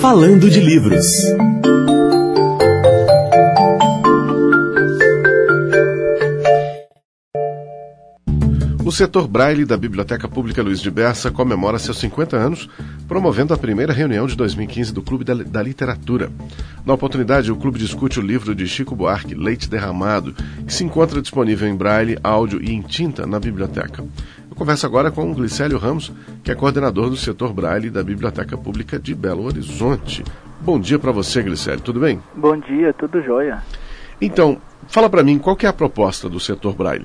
Falando de Livros. O setor Braille da Biblioteca Pública Luiz de Berça comemora seus 50 anos, promovendo a primeira reunião de 2015 do Clube da Literatura. Na oportunidade, o clube discute o livro de Chico Buarque, Leite Derramado, que se encontra disponível em Braille, áudio e em tinta na biblioteca. Eu converso agora com o Glicélio Ramos, que é coordenador do setor Braille da Biblioteca Pública de Belo Horizonte. Bom dia para você, Glicélio, tudo bem? Bom dia, tudo jóia. Então, fala para mim, qual que é a proposta do setor Braille?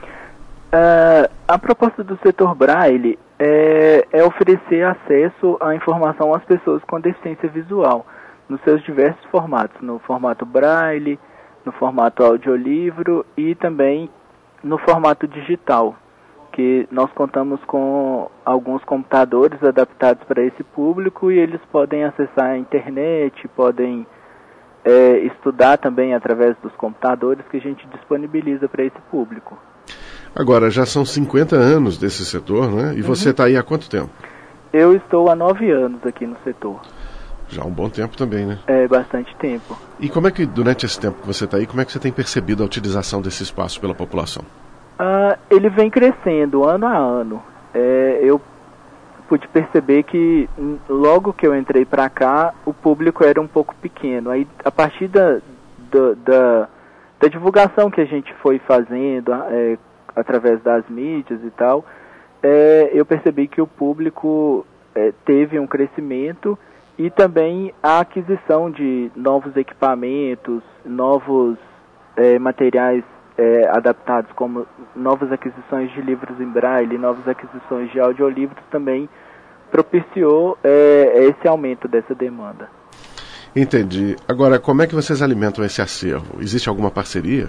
A proposta do setor Braille é oferecer acesso à informação às pessoas com deficiência visual, nos seus diversos formatos, no formato Braille, no formato audiolivro e também no formato digital, que nós contamos com alguns computadores adaptados para esse público e eles podem acessar a internet, podem estudar também através dos computadores que a gente disponibiliza para esse público. Agora, já são 50 anos desse setor, né? E você está aí há quanto tempo? Eu estou há 9 anos aqui no setor. Já há um bom tempo também, né? É, bastante tempo. E como é que, durante esse tempo que você está aí, como é que você tem percebido a utilização desse espaço pela população? Ele vem crescendo ano a ano. Eu pude perceber que logo que eu entrei para cá, o público era um pouco pequeno. Aí, a partir da divulgação que a gente foi fazendo, através das mídias e tal, eu percebi que o público teve um crescimento e também a aquisição de novos equipamentos, novos materiais adaptados, como novas aquisições de livros em braille, novas aquisições de audiolivros, também propiciou esse aumento dessa demanda. Entendi. Agora, como é que vocês alimentam esse acervo? Existe alguma parceria?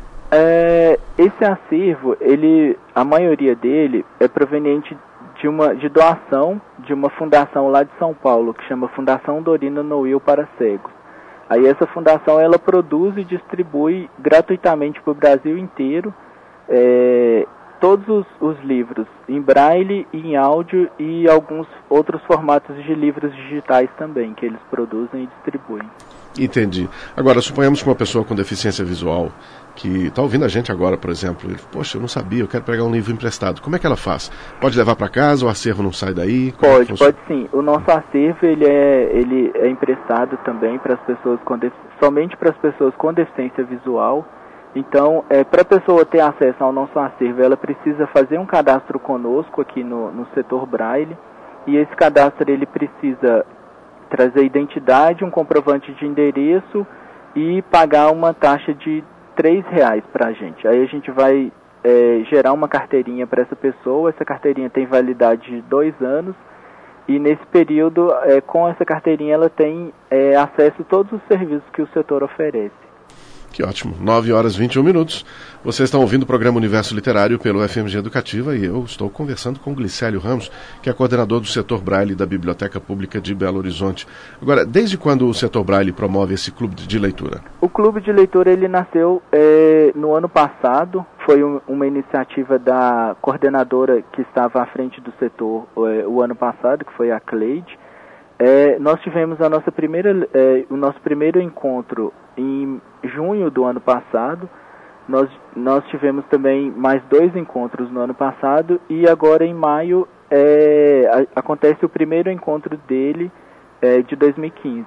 Esse acervo, a maioria dele é proveniente de doação de uma fundação lá de São Paulo, que chama Fundação Dorina Noil para Cegos. Aí essa fundação, ela produz e distribui gratuitamente para o Brasil inteiro todos os livros em braille, em áudio e alguns outros formatos de livros digitais também, que eles produzem e distribuem. Entendi. Agora, suponhamos que uma pessoa com deficiência visual, que está ouvindo a gente agora, por exemplo, ele, poxa, eu não sabia, eu quero pegar um livro emprestado. Como é que ela faz? Pode levar para casa, o acervo não sai daí? Pode sim. O nosso acervo, ele é emprestado também para as pessoas somente para as pessoas com deficiência visual. Então, para a pessoa ter acesso ao nosso acervo, ela precisa fazer um cadastro conosco aqui no setor Braille, e esse cadastro ele precisa trazer identidade, um comprovante de endereço e pagar uma taxa de R$3 para a gente. Aí a gente vai gerar uma carteirinha para essa pessoa. Essa carteirinha tem validade de 2 anos e nesse período, com essa carteirinha, ela tem acesso a todos os serviços que o setor oferece. Que ótimo. 9h21. Vocês estão ouvindo o programa Universo Literário pelo FMG Educativa e eu estou conversando com o Glicélio Ramos, que é coordenador do setor Braille da Biblioteca Pública de Belo Horizonte. Agora, desde quando o setor Braille promove esse clube de leitura? O clube de leitura, ele nasceu no ano passado. Foi uma iniciativa da coordenadora que estava à frente do setor o ano passado, que foi a Cleide. Nós tivemos o nosso primeiro encontro em junho do ano passado. Nós tivemos também mais 2 encontros no ano passado e agora em maio acontece o primeiro encontro dele de 2015.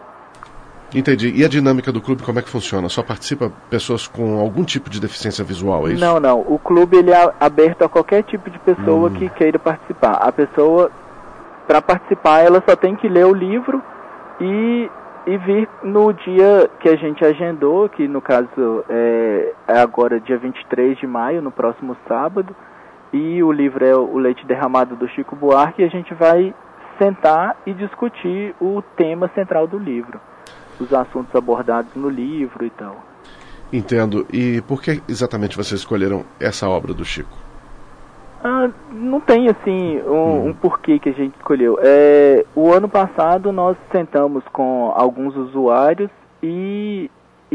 Entendi. E a dinâmica do clube, como é que funciona? Só participa pessoas com algum tipo de deficiência visual, é isso? Não. O clube ele é aberto a qualquer tipo de pessoa que queira participar. A pessoa, para participar, ela só tem que ler o livro e vir no dia que a gente agendou, que no caso é agora dia 23 de maio, no próximo sábado, e o livro é o Leite Derramado do Chico Buarque, e a gente vai sentar e discutir o tema central do livro, os assuntos abordados no livro e tal. Entendo. E por que exatamente vocês escolheram essa obra do Chico? Não tem assim um porquê que a gente escolheu. O ano passado nós sentamos com alguns usuários e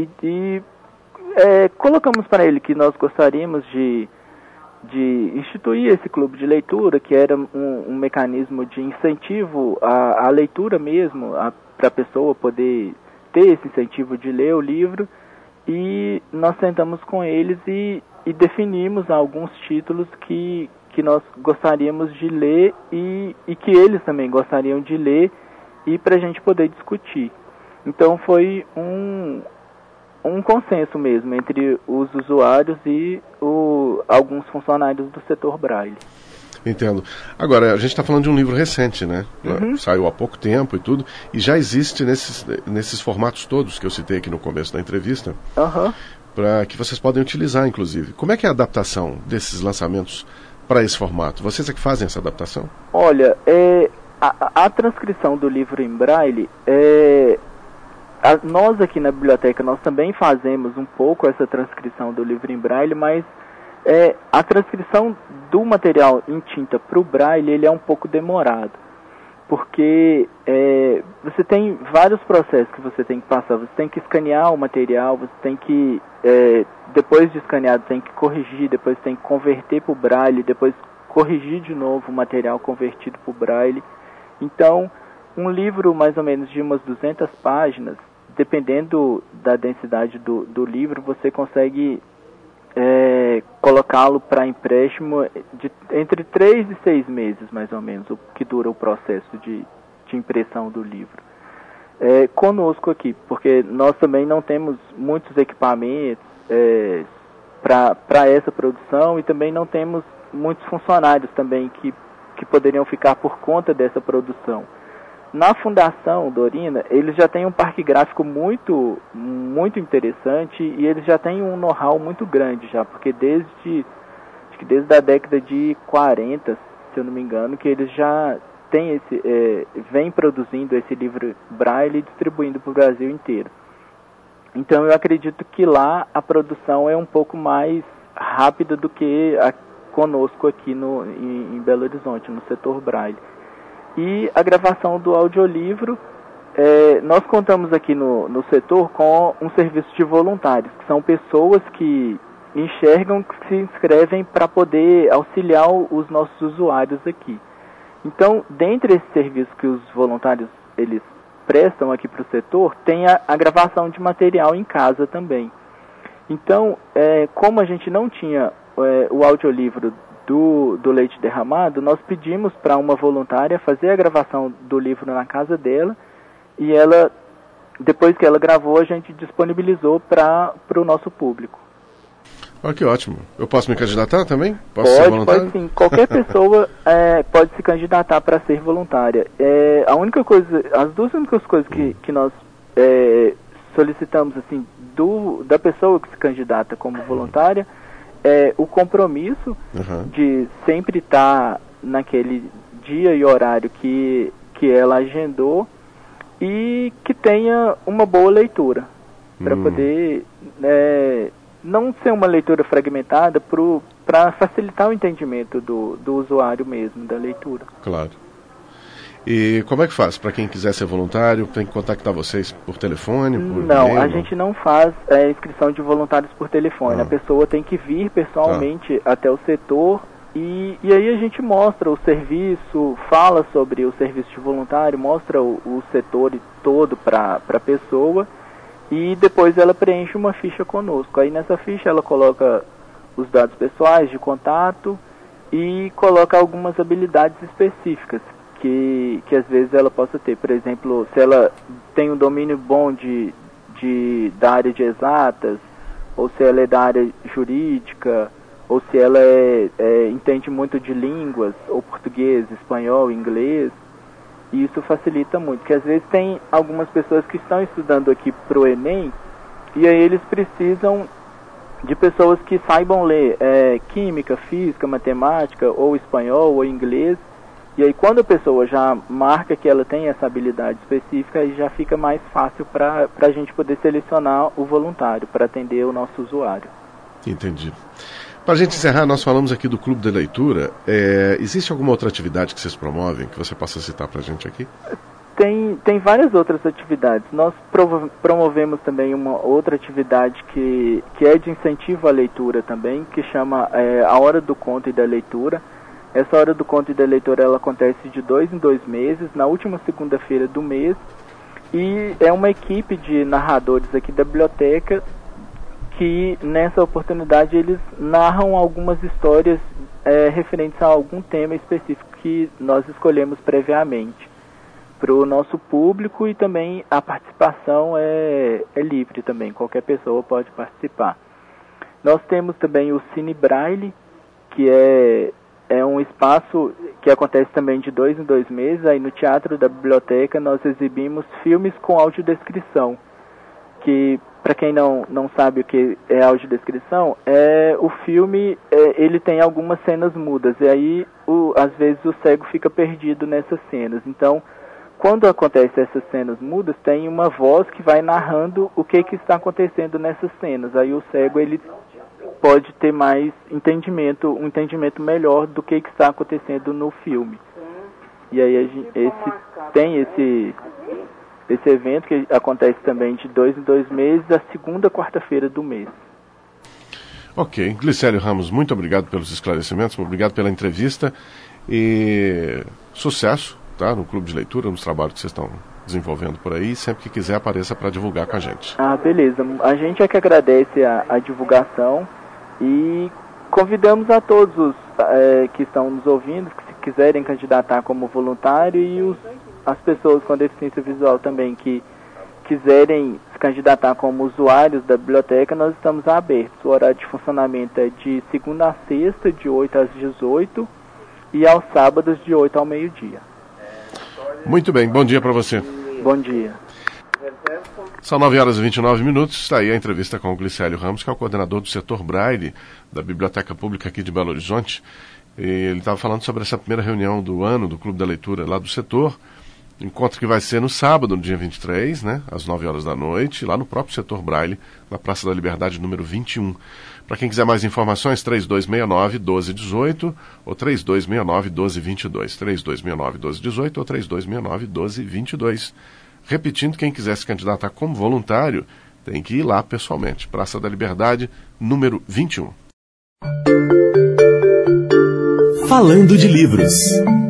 colocamos para ele que nós gostaríamos de instituir esse clube de leitura, que era um mecanismo de incentivo à leitura mesmo, a pessoa poder ter esse incentivo de ler o livro, e nós sentamos com eles e definimos alguns títulos que nós gostaríamos de ler e que eles também gostariam de ler, e para a gente poder discutir. Então foi um consenso mesmo entre os usuários e alguns funcionários do setor Braille. Entendo. Agora, a gente está falando de um livro recente, né? Saiu há pouco tempo e tudo, e já existe nesses formatos todos que eu citei aqui no começo da entrevista, para que vocês podem utilizar, inclusive. Como é que é a adaptação desses lançamentos para esse formato? Vocês é que fazem essa adaptação? Olha, a transcrição do livro em Braille, nós aqui na biblioteca, nós também fazemos um pouco essa transcrição do livro em Braille, mas a transcrição do material em tinta para o Braille, ele é um pouco demorado, porque você tem vários processos que você tem que passar. Você tem que escanear o material, você tem que, depois de escaneado, tem que corrigir, depois tem que converter para o Braille, depois corrigir de novo o material convertido para o Braille. Então, um livro mais ou menos de umas 200 páginas, dependendo da densidade do livro, você consegue colocá-lo para empréstimo entre 3 e 6 meses, mais ou menos, o que dura o processo de impressão do livro. Conosco aqui, porque nós também não temos muitos equipamentos para essa produção, e também não temos muitos funcionários também que poderiam ficar por conta dessa produção. Na Fundação Dorina, eles já têm um parque gráfico muito, muito interessante, e eles já têm um know-how muito grande já, porque desde a década de 40, se eu não me engano, que eles já têm vem produzindo esse livro Braille e distribuindo para o Brasil inteiro. Então eu acredito que lá a produção é um pouco mais rápida do que conosco aqui em Belo Horizonte, no setor Braille. E a gravação do audiolivro, nós contamos aqui no setor com um serviço de voluntários, que são pessoas que enxergam, que se inscrevem para poder auxiliar os nossos usuários aqui. Então, dentre esses serviços que os voluntários eles prestam aqui para o setor, tem a gravação de material em casa também. Então, como a gente não tinha o audiolivro do Leite Derramado, nós pedimos para uma voluntária fazer a gravação do livro na casa dela, e ela, depois que ela gravou, a gente disponibilizou para o nosso público. Que ótimo. Eu posso me candidatar também? Posso ser voluntário? Pode sim. Qualquer pessoa pode se candidatar para ser voluntária. As duas únicas coisas que nós solicitamos assim, da pessoa que se candidata como voluntária, o compromisso de sempre estar naquele dia e horário que ela agendou, e que tenha uma boa leitura, para poder não ser uma leitura fragmentada, para facilitar o entendimento do usuário mesmo, da leitura. Claro. E como é que faz? Para quem quiser ser voluntário, tem que contactar vocês por telefone? Não, a gente não faz inscrição de voluntários por telefone. A pessoa tem que vir pessoalmente até o setor, e aí a gente mostra o serviço, fala sobre o serviço de voluntário, mostra o setor todo para a pessoa, e depois ela preenche uma ficha conosco. Aí nessa ficha ela coloca os dados pessoais de contato e coloca algumas habilidades específicas que às vezes ela possa ter. Por exemplo, se ela tem um domínio bom da área de exatas, ou se ela é da área jurídica, ou se ela entende muito de línguas, ou português, espanhol, inglês. E isso facilita muito, porque às vezes tem algumas pessoas que estão estudando aqui para o Enem, e aí eles precisam de pessoas que saibam ler química, física, matemática, ou espanhol, ou inglês. E aí quando a pessoa já marca que ela tem essa habilidade específica, aí já fica mais fácil para a gente poder selecionar o voluntário para atender o nosso usuário. Entendi. Para a gente encerrar, nós falamos aqui do Clube da Leitura. Existe alguma outra atividade que vocês promovem, que você possa citar para a gente aqui? Tem várias outras atividades. Nós promovemos também uma outra atividade que é de incentivo à leitura também, que chama a Hora do Conto e da Leitura. Essa Hora do Conto e da Leitura ela acontece de 2 em 2 meses, na última segunda-feira do mês, E é uma equipe de narradores aqui da biblioteca que, nessa oportunidade, eles narram algumas histórias referentes a algum tema específico que nós escolhemos previamente para o nosso público, e também a participação é livre também, qualquer pessoa pode participar. Nós temos também o Cine Braille, que é um espaço que acontece também de 2 em 2 meses. Aí no Teatro da Biblioteca nós exibimos filmes com audiodescrição, que, para quem não sabe o que é audiodescrição, o filme ele tem algumas cenas mudas, e aí às vezes o cego fica perdido nessas cenas. Então, quando acontecem essas cenas mudas, tem uma voz que vai narrando o que está acontecendo nessas cenas. Aí o cego ele pode ter mais um entendimento melhor do que está acontecendo no filme. E aí tem esse evento que acontece também de 2 em 2 meses, a segunda quarta-feira do mês. Ok. Glicélio Ramos, muito obrigado pelos esclarecimentos, obrigado pela entrevista e sucesso, tá, no Clube de Leitura, nos trabalhos que vocês estão desenvolvendo por aí. Sempre que quiser, apareça para divulgar com a gente. Beleza. A gente é que agradece a divulgação e convidamos a todos os que estão nos ouvindo, que se quiserem candidatar como voluntário, e as pessoas com deficiência visual também que quiserem se candidatar como usuários da biblioteca, nós estamos abertos. O horário de funcionamento é de segunda a sexta, de 8 às 18, e aos sábados, de 8 ao meio-dia. Muito bem, bom dia para você. Bom dia. São 9h29, está aí a entrevista com o Glicélio Ramos, que é o coordenador do setor Braille da Biblioteca Pública aqui de Belo Horizonte. E ele estava falando sobre essa primeira reunião do ano do Clube da Leitura lá do setor, encontro que vai ser no sábado, no dia 23, né, às 9h da noite, lá no próprio setor Braille, na Praça da Liberdade, número 21. Para quem quiser mais informações, 3269-1218 ou 3269-1222. 3269-1218 ou 3269-1222. Repetindo, quem quiser se candidatar como voluntário, tem que ir lá pessoalmente. Praça da Liberdade, número 21. Falando de livros.